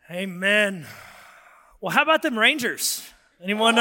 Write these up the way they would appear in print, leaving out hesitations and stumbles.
Amen. Well, how about them Rangers? Anyone?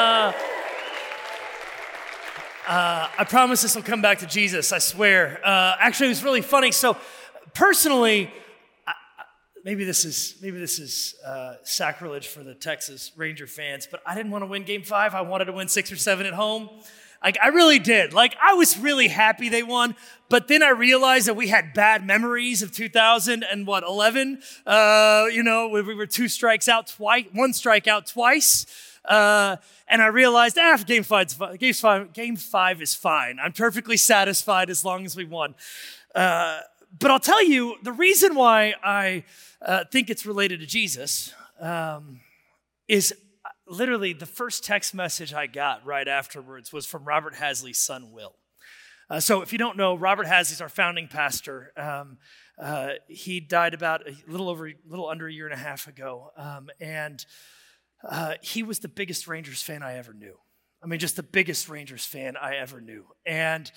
I promise this will come back to Jesus, I swear. Actually, it was really funny. So, personally, maybe this is sacrilege for the Texas Ranger fans, but I didn't want to win Game 5. I wanted to win 6 or 7 at home. I really did. I was really happy they won, but then I realized that we had bad memories of 2011. We were 2 strikes out twice, 1 strikeout twice. And I realized, Game 5 is fine. I'm perfectly satisfied as long as we won. But I'll tell you, the reason why I think it's related to Jesus is literally the first text message I got right afterwards was from Robert Hasley's son, Will. So if you don't know, Robert Hasley's our founding pastor. He died about a little under a year and a half ago. And he was the biggest Rangers fan I ever knew. I mean, just the biggest Rangers fan I ever knew. And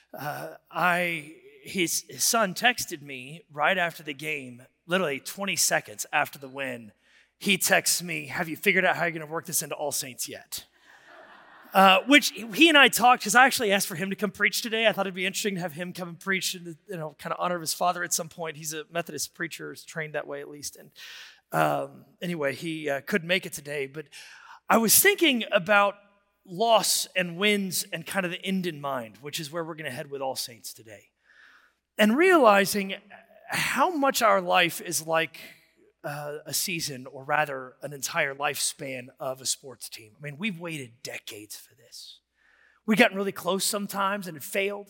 his son texted me right after the game, literally 20 seconds after the win. He texts me, "Have you figured out how you're going to work this into All Saints yet?" Which he and I talked, because I actually asked for him to come preach today. I thought it'd be interesting to have him come and preach and kind of honor his father at some point. He's a Methodist preacher, is trained that way at least. And anyway, he couldn't make it today. But I was thinking about loss and wins and kind of the end in mind, which is where we're going to head with All Saints today. And realizing how much our life is like a season, or rather an entire lifespan of a sports team. I mean, we've waited decades for this. We've gotten really close sometimes and it failed.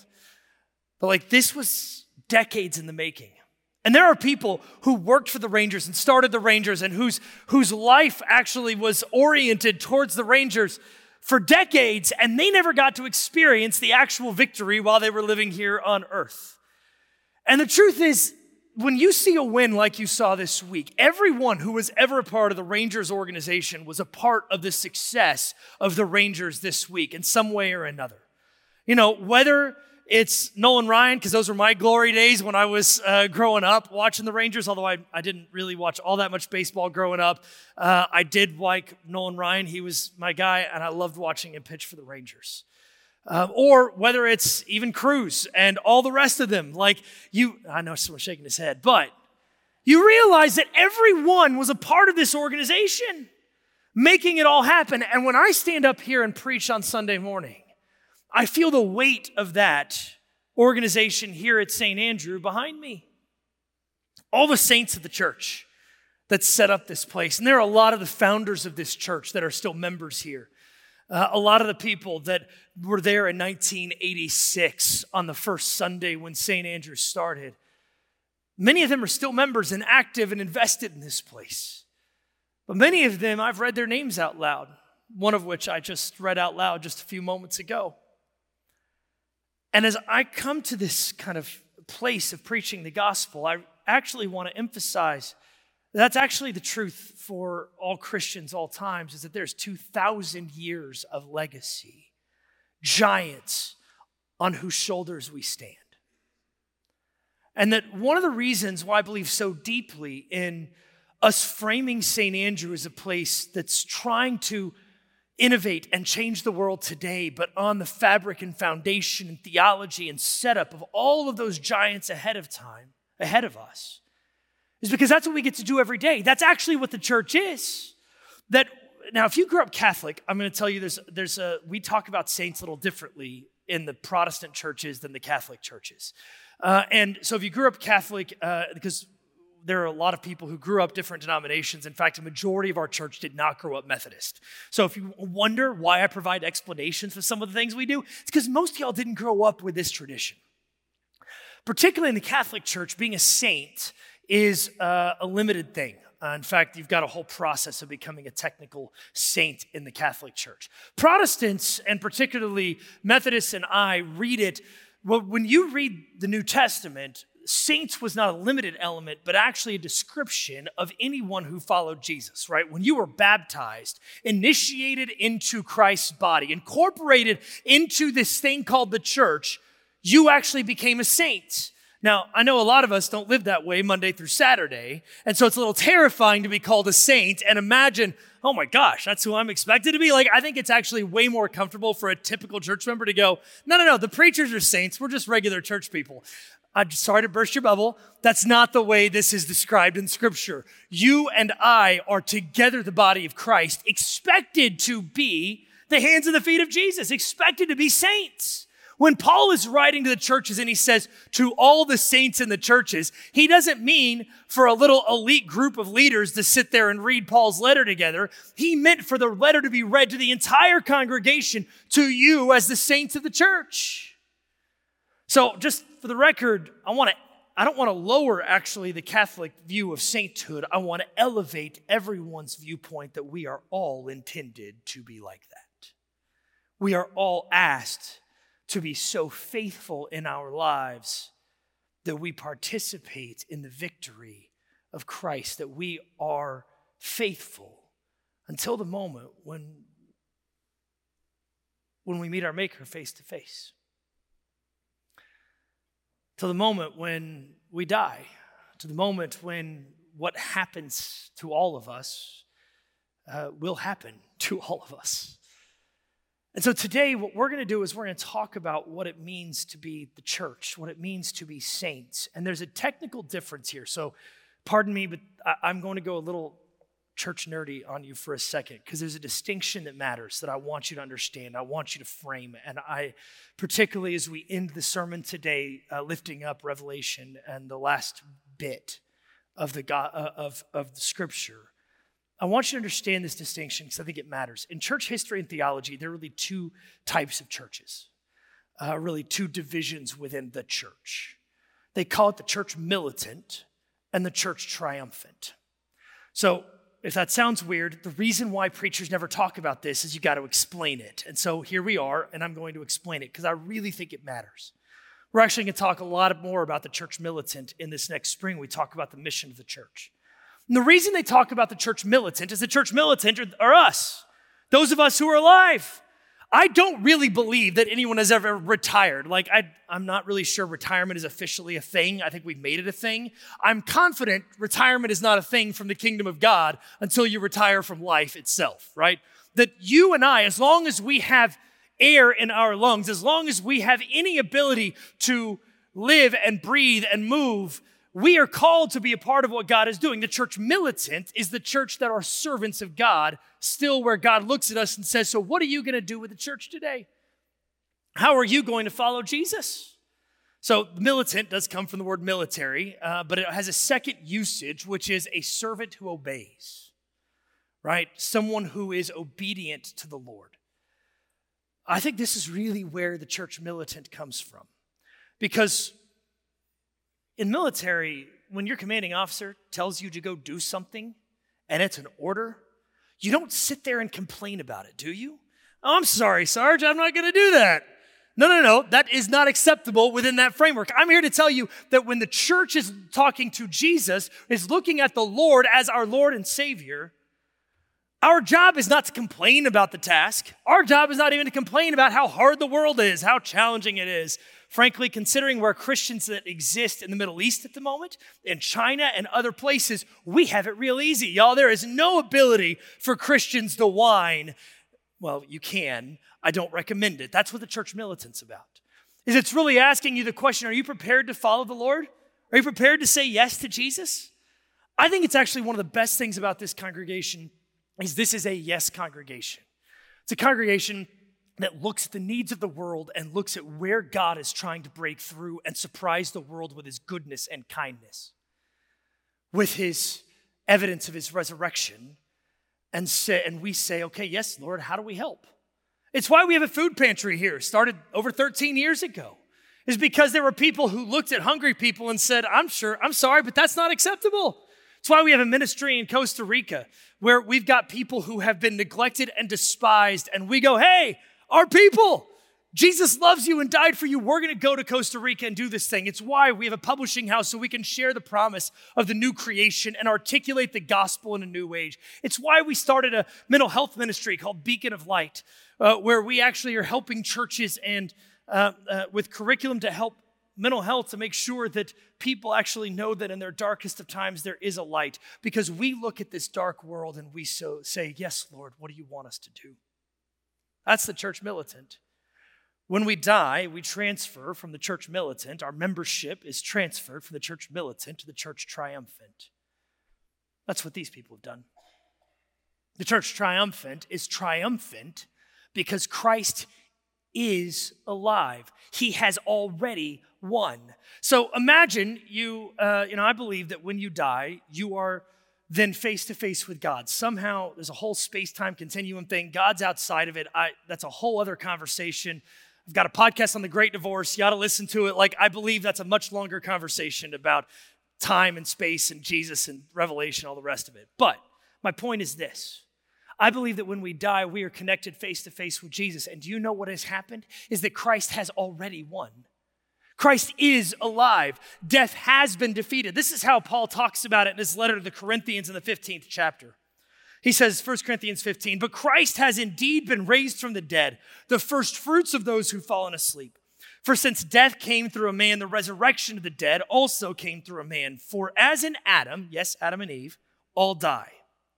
But this was decades in the making. And there are people who worked for the Rangers and started the Rangers and whose life actually was oriented towards the Rangers for decades, and they never got to experience the actual victory while they were living here on earth. And the truth is, when you see a win like you saw this week, everyone who was ever a part of the Rangers organization was a part of the success of the Rangers this week in some way or another. Whether it's Nolan Ryan, because those were my glory days when I was growing up watching the Rangers, although I didn't really watch all that much baseball growing up. I did like Nolan Ryan. He was my guy, and I loved watching him pitch for the Rangers. Or whether it's even Cruz and all the rest of them. I know someone's shaking his head, but you realize that everyone was a part of this organization, making it all happen. And when I stand up here and preach on Sunday morning, I feel the weight of that organization here at St. Andrew behind me. All the saints of the church that set up this place. And there are a lot of the founders of this church that are still members here. A lot of the people that were there in 1986 on the first Sunday when St. Andrew started, many of them are still members and active and invested in this place. But many of them, I've read their names out loud, one of which I just read out loud just a few moments ago. And as I come to this kind of place of preaching the gospel, I actually want to emphasize that's actually the truth for all Christians, all times, is that there's 2,000 years of legacy, giants on whose shoulders we stand. And that one of the reasons why I believe so deeply in us framing St. Andrew as a place that's trying to innovate and change the world today, but on the fabric and foundation and theology and setup of all of those giants ahead of us, is because that's what we get to do every day. That's actually what the church is. Now, if you grew up Catholic, I'm going to tell you we talk about saints a little differently in the Protestant churches than the Catholic churches. And so if you grew up Catholic, because there are a lot of people who grew up different denominations. In fact, a majority of our church did not grow up Methodist. So if you wonder why I provide explanations for some of the things we do, it's because most of y'all didn't grow up with this tradition. Particularly in the Catholic Church, being a saint is a limited thing. In fact, you've got a whole process of becoming a technical saint in the Catholic Church. Protestants, and particularly Methodists and I, read it. Well, when you read the New Testament, saints was not a limited element, but actually a description of anyone who followed Jesus, right? When you were baptized, initiated into Christ's body, incorporated into this thing called the church, you actually became a saint. Now, I know a lot of us don't live that way Monday through Saturday, and so it's a little terrifying to be called a saint and imagine, oh my gosh, that's who I'm expected to be. Like, I think it's actually way more comfortable for a typical church member to go, no, the preachers are saints. We're just regular church people. I'm sorry to burst your bubble. That's not the way this is described in Scripture. You and I are together the body of Christ, expected to be the hands and the feet of Jesus, expected to be saints. When Paul is writing to the churches and he says, to all the saints in the churches, he doesn't mean for a little elite group of leaders to sit there and read Paul's letter together. He meant for the letter to be read to the entire congregation, to you as the saints of the church. So just for the record, I don't want to lower actually the Catholic view of sainthood. I want to elevate everyone's viewpoint that we are all intended to be like that. We are all asked to be so faithful in our lives that we participate in the victory of Christ, that we are faithful until the moment when we meet our Maker face to face. Till the moment when we die, to the moment when what happens to all of us will happen to all of us. And so today, what we're going to do is we're going to talk about what it means to be the church, what it means to be saints. And there's a technical difference here. So pardon me, but I'm going to go a little church nerdy on you for a second, because there's a distinction that matters that I want you to understand. I want you to frame. And I, particularly as we end the sermon today, lifting up Revelation and the last bit of the Scripture, I want you to understand this distinction because I think it matters. In church history and theology, there are really two types of churches, really two divisions within the church. They call it the church militant and the church triumphant. So if that sounds weird, the reason why preachers never talk about this is you got to explain it. And so here we are, and I'm going to explain it because I really think it matters. We're actually going to talk a lot more about the church militant in this next spring. We talk about the mission of the church. And the reason they talk about the church militant is the church militant are us, those of us who are alive. I don't really believe that anyone has ever retired. Like, I'm not really sure retirement is officially a thing. I think we've made it a thing. I'm confident retirement is not a thing from the kingdom of God until you retire from life itself, right? That you and I, as long as we have air in our lungs, as long as we have any ability to live and breathe and move, we are called to be a part of what God is doing. The church militant is the church that are servants of God, still where God looks at us and says, so what are you going to do with the church today? How are you going to follow Jesus? So militant does come from the word military, but it has a second usage, which is a servant who obeys, right? Someone who is obedient to the Lord. I think this is really where the church militant comes from, because in military, when your commanding officer tells you to go do something and it's an order, you don't sit there and complain about it, do you? Oh, I'm sorry, Sarge, I'm not going to do that. No. That is not acceptable within that framework. I'm here to tell you that when the church is talking to Jesus, is looking at the Lord as our Lord and Savior, our job is not to complain about the task. Our job is not even to complain about how hard the world is, how challenging it is. Frankly, considering where Christians that exist in the Middle East at the moment, in China and other places, we have it real easy, y'all. There is no ability for Christians to whine. Well, you can. I don't recommend it. That's what the church militant's about. Is it's really asking you the question, are you prepared to follow the Lord? Are you prepared to say yes to Jesus? I think it's actually one of the best things about this congregation is this is a yes congregation. It's a congregation that looks at the needs of the world and looks at where God is trying to break through and surprise the world with his goodness and kindness, with his evidence of his resurrection, and we say, okay, yes, Lord, how do we help? It's why we have a food pantry here, started over 13 years ago, is because there were people who looked at hungry people and said, I'm sorry, but that's not acceptable. It's why we have a ministry in Costa Rica where we've got people who have been neglected and despised, and we go, hey, our people, Jesus loves you and died for you. We're going to go to Costa Rica and do this thing. It's why we have a publishing house so we can share the promise of the new creation and articulate the gospel in a new age. It's why we started a mental health ministry called Beacon of Light, where we actually are helping churches and with curriculum to help mental health to make sure that people actually know that in their darkest of times there is a light, because we look at this dark world and we say, yes, Lord, what do you want us to do? That's the church militant. When we die, we transfer from the church militant. Our membership is transferred from the church militant to the church triumphant. That's what these people have done. The church triumphant is triumphant because Christ is alive. He has already won. So imagine I believe that when you die, you are then face to face with God. Somehow there's a whole space-time continuum thing. God's outside of it. That's a whole other conversation. I've got a podcast on the Great Divorce. You ought to listen to it. I believe that's a much longer conversation about time and space and Jesus and Revelation, all the rest of it. But my point is this. I believe that when we die, we are connected face to face with Jesus. And do you know what has happened? Is that Christ has already won. Christ is alive. Death has been defeated. This is how Paul talks about it in his letter to the Corinthians in the 15th chapter. He says, 1 Corinthians 15, but Christ has indeed been raised from the dead, the first fruits of those who've fallen asleep. For since death came through a man, the resurrection of the dead also came through a man. For as in Adam, yes, Adam and Eve, all die.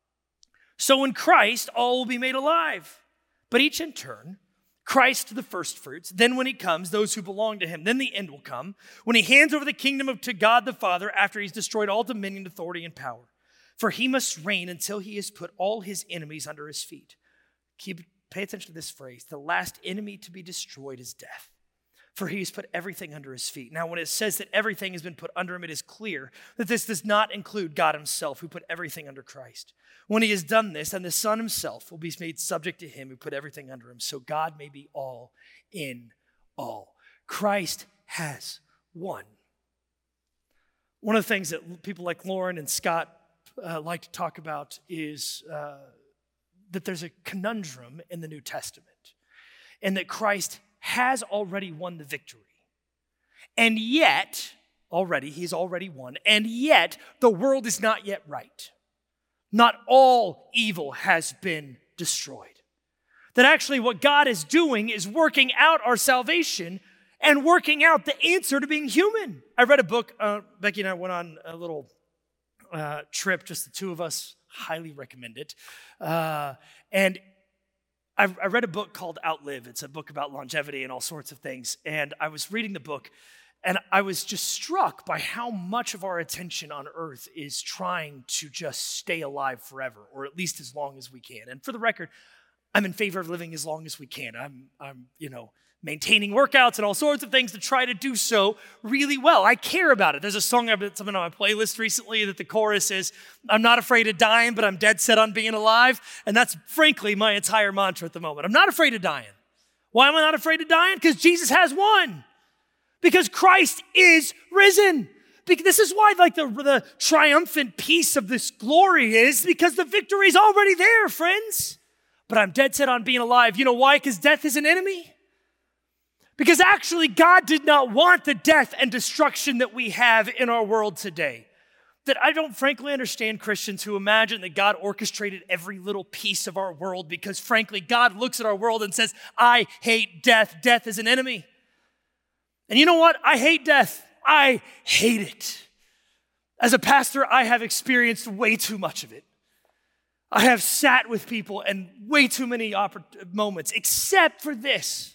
So in Christ, all will be made alive. But each in turn, Christ the first fruits, then when he comes, those who belong to him. Then the end will come, when he hands over the kingdom to God the Father after he's destroyed all dominion, authority, and power. For he must reign until he has put all his enemies under his feet. Pay attention to this phrase. The last enemy to be destroyed is death. For he has put everything under his feet. Now, when it says that everything has been put under him, it is clear that this does not include God himself, who put everything under Christ. When he has done this, then the Son himself will be made subject to him who put everything under him, so God may be all in all. Christ has won. One of the things that people like Lauren and Scott like to talk about is that there's a conundrum in the New Testament, and that Christ has already won the victory. And yet, he's already won, and yet the world is not yet right. Not all evil has been destroyed. That actually what God is doing is working out our salvation and working out the answer to being human. I read a book, Becky and I went on a little trip, just the two of us, highly recommend it. And I read a book called Outlive. It's a book about longevity and all sorts of things. And I was reading the book, and I was just struck by how much of our attention on earth is trying to just stay alive forever, or at least as long as we can. And for the record, I'm in favor of living as long as we can. I'm maintaining workouts and all sorts of things to try to do so really well. I care about it. There's a song I've been on my playlist recently that the chorus is, I'm not afraid of dying, but I'm dead set on being alive. And that's frankly my entire mantra at the moment. I'm not afraid of dying. Why am I not afraid of dying? Because Jesus has won. Because Christ is risen. This is why the triumphant piece of this glory is, because the victory is already there, friends. But I'm dead set on being alive. You know why? Because death is an enemy. Because actually, God did not want the death and destruction that we have in our world today. That I don't frankly understand Christians who imagine that God orchestrated every little piece of our world, because frankly, God looks at our world and says, I hate death. Death is an enemy. And you know what? I hate death. I hate it. As a pastor, I have experienced way too much of it. I have sat with people and way too many moments, except for this.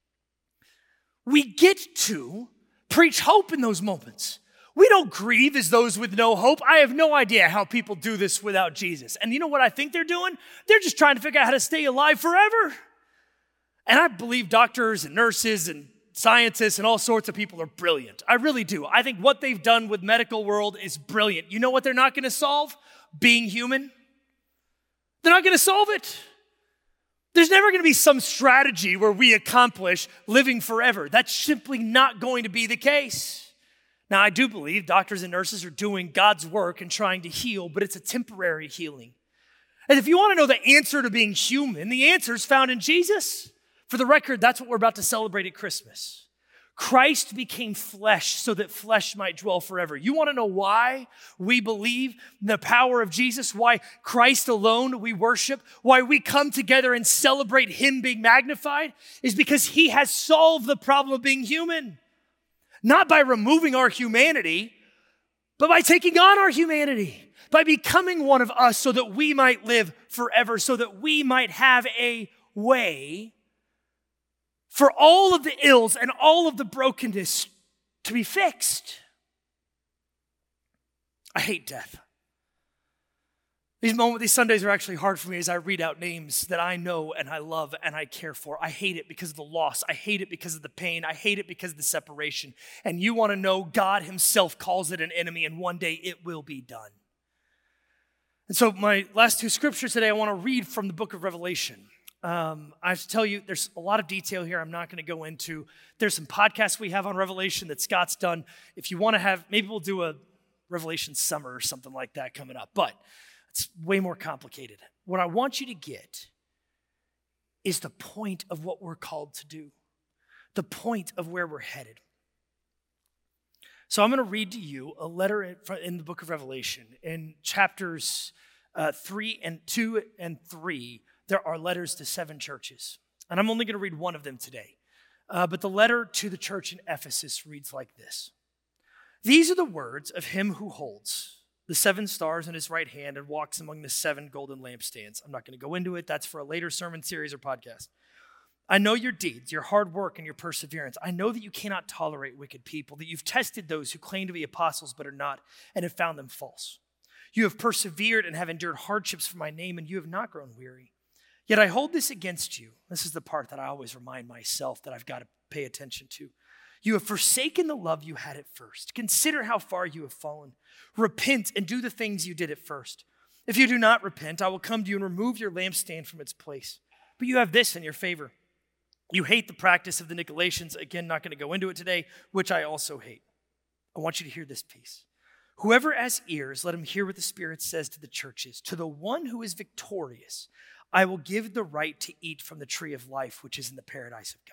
We get to preach hope in those moments. We don't grieve as those with no hope. I have no idea how people do this without Jesus. And you know what I think they're doing? They're just trying to figure out how to stay alive forever. And I believe doctors and nurses and scientists and all sorts of people are brilliant. I really do. I think what they've done with medical world is brilliant. You know what they're not going to solve? Being human. They're not going to solve it. There's never going to be some strategy where we accomplish living forever. That's simply not going to be the case. Now, I do believe doctors and nurses are doing God's work and trying to heal, but it's a temporary healing. And if you want to know the answer to being human, the answer is found in Jesus. For the record, that's what we're about to celebrate at Christmas. Christ became flesh so that flesh might dwell forever. You want to know why we believe in the power of Jesus, why Christ alone we worship, why we come together and celebrate him being magnified, is because he has solved the problem of being human. Not by removing our humanity, but by taking on our humanity, by becoming one of us so that we might live forever, so that we might have a way for all of the ills and all of the brokenness to be fixed. I hate death. These Sundays are actually hard for me as I read out names that I know and I love and I care for. I hate it because of the loss. I hate it because of the pain. I hate it because of the separation. And you want to know, God himself calls it an enemy, and one day it will be done. And so my last two scriptures today, I want to read from the book of Revelation. I have to tell you, there's a lot of detail here I'm not going to go into. There's some podcasts we have on Revelation that Scott's done. If you want to have, maybe we'll do a Revelation summer or something like that coming up. But it's way more complicated. What I want you to get is the point of what we're called to do, the point of where we're headed. So I'm going to read to you a letter in the book of Revelation. In chapters 2 and 3, there are letters to 7 churches. And I'm only going to read one of them today. But the letter to the church in Ephesus reads like this. These are the words of him who holds the 7 stars in his right hand and walks among the 7 golden lampstands. I'm not going to go into it. That's for a later sermon series or podcast. I know your deeds, your hard work, and your perseverance. I know that you cannot tolerate wicked people, that you've tested those who claim to be apostles but are not, and have found them false. You have persevered and have endured hardships for my name, and you have not grown weary. Yet I hold this against you. This is the part that I always remind myself that I've got to pay attention to. You have forsaken the love you had at first. Consider how far you have fallen. Repent and do the things you did at first. If you do not repent, I will come to you and remove your lampstand from its place. But you have this in your favor. You hate the practice of the Nicolaitans. Again, not going to go into it today, which I also hate. I want you to hear this piece. Whoever has ears, let him hear what the Spirit says to the churches. To the one who is victorious, I will give the right to eat from the tree of life, which is in the paradise of God.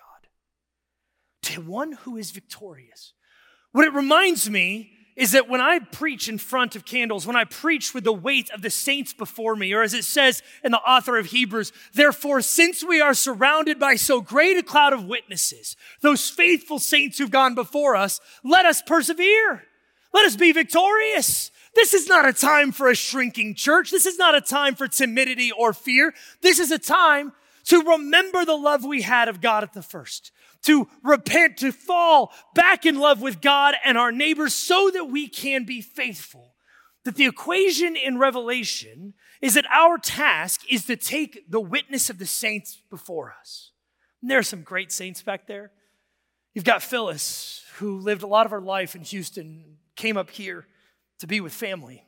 To one who is victorious. What it reminds me is that when I preach in front of candles, when I preach with the weight of the saints before me, or as it says in the author of Hebrews, therefore, since we are surrounded by so great a cloud of witnesses, those faithful saints who've gone before us, let us persevere. Let us be victorious. This is not a time for a shrinking church. This is not a time for timidity or fear. This is a time to remember the love we had of God at the first, to repent, to fall back in love with God and our neighbors so that we can be faithful. That the equation in Revelation is that our task is to take the witness of the saints before us. And there are some great saints back there. You've got Phyllis, who lived a lot of her life in Houston, came up here to be with family.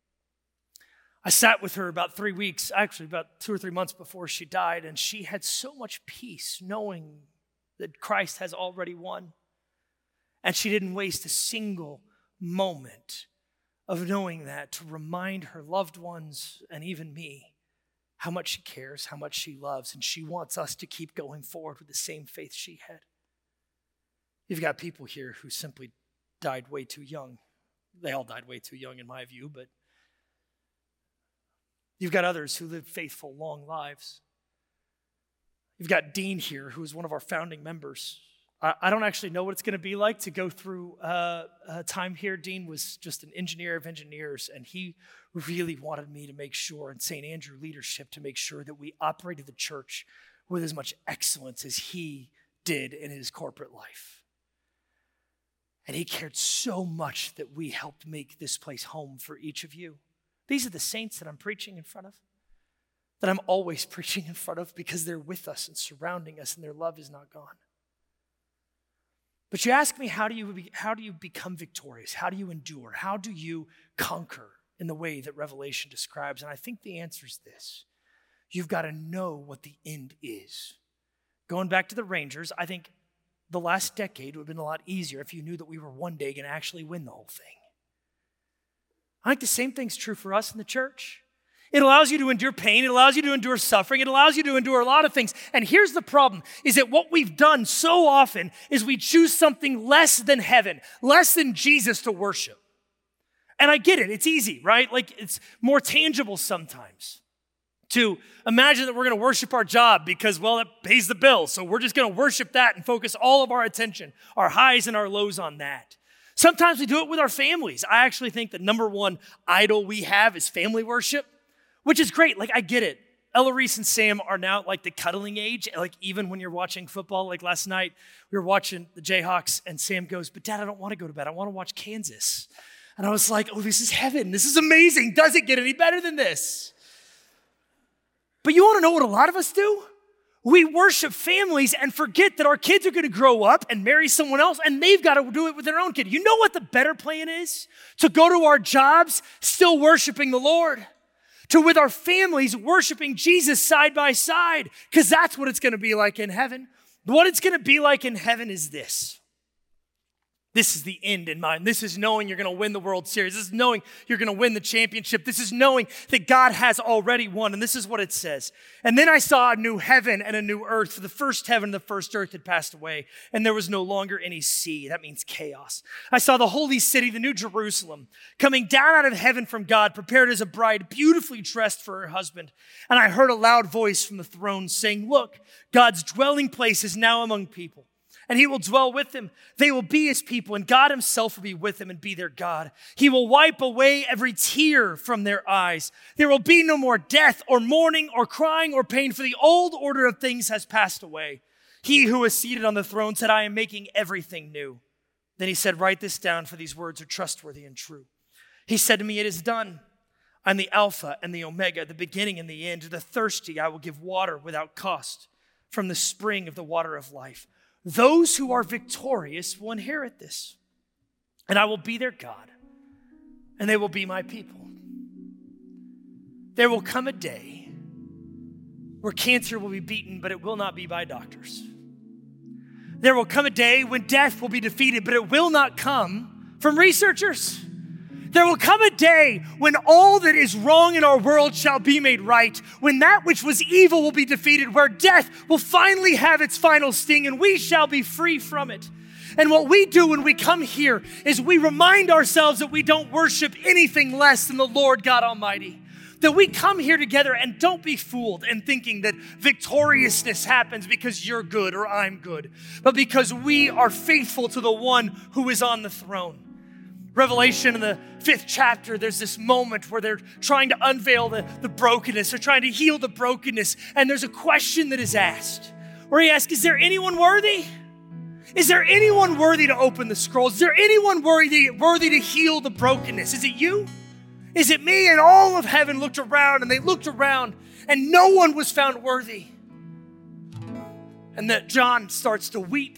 I sat with her about 3 weeks, actually about 2 or 3 months before she died, and she had so much peace knowing that Christ has already won. And she didn't waste a single moment of knowing that to remind her loved ones and even me how much she cares, how much she loves, and she wants us to keep going forward with the same faith she had. You've got people here who simply died way too young. They all died way too young in my view, but you've got others who lived faithful, long lives. You've got Dean here, who is one of our founding members. I don't actually know what it's going to be like to go through time here. Dean was just an engineer of engineers, and he really wanted me to make sure, and St. Andrew leadership, to make sure that we operated the church with as much excellence as he did in his corporate life. And he cared so much that we helped make this place home for each of you. These are the saints that I'm preaching in front of, that I'm always preaching in front of because they're with us and surrounding us and their love is not gone. But you ask me, how do you become victorious? How do you endure? How do you conquer in the way that Revelation describes? And I think the answer is this. You've got to know what the end is. Going back to the Rangers, I think the last decade would have been a lot easier if you knew that we were one day going to actually win the whole thing. I think the same thing's true for us in the church. It allows you to endure pain. It allows you to endure suffering. It allows you to endure a lot of things. And here's the problem, is that what we've done so often is we choose something less than heaven, less than Jesus to worship. And I get it. It's easy, right? Like it's more tangible sometimes To imagine that we're going to worship our job because, well, it pays the bill. So we're just going to worship that and focus all of our attention, our highs and our lows on that. Sometimes we do it with our families. I actually think the number one idol we have is family worship, which is great. Like, I get it. Ella Reese and Sam are now at like the cuddling age. Like, even when you're watching football, like last night, we were watching the Jayhawks and Sam goes, but Dad, I don't want to go to bed. I want to watch Kansas. And I was like, oh, this is heaven. This is amazing. Does it get any better than this? But you want to know what a lot of us do? We worship families and forget that our kids are going to grow up and marry someone else, and they've got to do it with their own kid. You know what the better plan is? To go to our jobs still worshiping the Lord. To with our families worshiping Jesus side by side, because that's what it's going to be like in heaven. What it's going to be like in heaven is this. This is the end in mind. This is knowing you're going to win the World Series. This is knowing you're going to win the championship. This is knowing that God has already won. And this is what it says. And then I saw a new heaven and a new earth. For the first heaven and the first earth had passed away, and there was no longer any sea. That means chaos. I saw the holy city, the new Jerusalem, coming down out of heaven from God, prepared as a bride, beautifully dressed for her husband. And I heard a loud voice from the throne saying, look, God's dwelling place is now among people. And he will dwell with them. They will be his people, and God himself will be with them and be their God. He will wipe away every tear from their eyes. There will be no more death or mourning or crying or pain, for the old order of things has passed away. He who is seated on the throne said, I am making everything new. Then he said, write this down, for these words are trustworthy and true. He said to me, it is done. I'm the Alpha and the Omega, the beginning and the end. To the thirsty I will give water without cost from the spring of the water of life. Those who are victorious will inherit this, and I will be their God, and they will be my people. There will come a day where cancer will be beaten, but it will not be by doctors. There will come a day when death will be defeated, but it will not come from researchers. There will come a day when all that is wrong in our world shall be made right, when that which was evil will be defeated, where death will finally have its final sting, and we shall be free from it. And what we do when we come here is we remind ourselves that we don't worship anything less than the Lord God Almighty. That we come here together, and don't be fooled in thinking that victoriousness happens because you're good or I'm good, but because we are faithful to the one who is on the throne. Revelation in the 5th chapter, there's this moment where they're trying to unveil the brokenness. They're trying to heal the brokenness. And there's a question that is asked where he asks, is there anyone worthy? Is there anyone worthy to open the scrolls? Is there anyone worthy to heal the brokenness? Is it you? Is it me? And all of heaven looked around, and they looked around, and no one was found worthy. And that John starts to weep.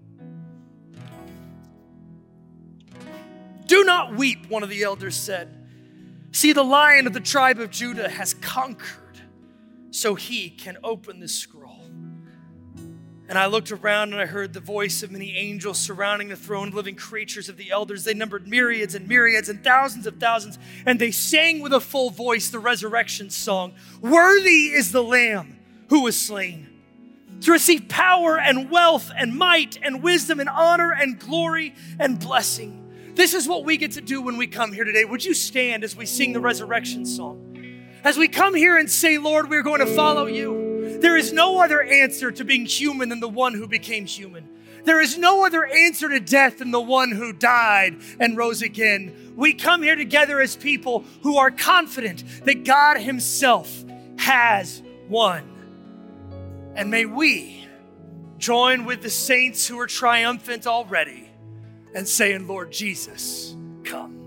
Do not weep, one of the elders said. See, the Lion of the tribe of Judah has conquered, so he can open the scroll. And I looked around, and I heard the voice of many angels surrounding the throne, living creatures of the elders. They numbered myriads and myriads and thousands of thousands, and they sang with a full voice the resurrection song. Worthy is the Lamb who was slain to receive power and wealth and might and wisdom and honor and glory and blessing. This is what we get to do when we come here today. Would you stand as we sing the resurrection song? As we come here and say, Lord, we're going to follow you. There is no other answer to being human than the one who became human. There is no other answer to death than the one who died and rose again. We come here together as people who are confident that God himself has won. And may we join with the saints who are triumphant already and saying, Lord Jesus, come.